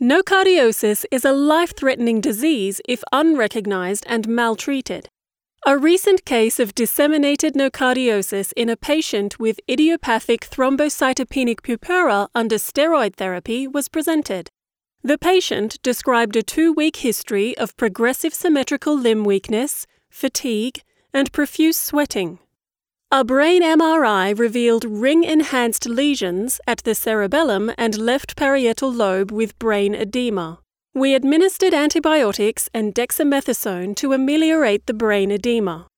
Nocardiosis is a life-threatening disease if unrecognized and maltreated. A recent case of disseminated nocardiosis in a patient with idiopathic thrombocytopenic purpura under steroid therapy was presented. The patient described a 2-week history of progressive symmetrical limb weakness, fatigue, and profuse sweating. A brain MRI revealed ring-enhanced lesions at the cerebellum and left parietal lobe with brain edema. We administered antibiotics and dexamethasone to ameliorate the brain edema.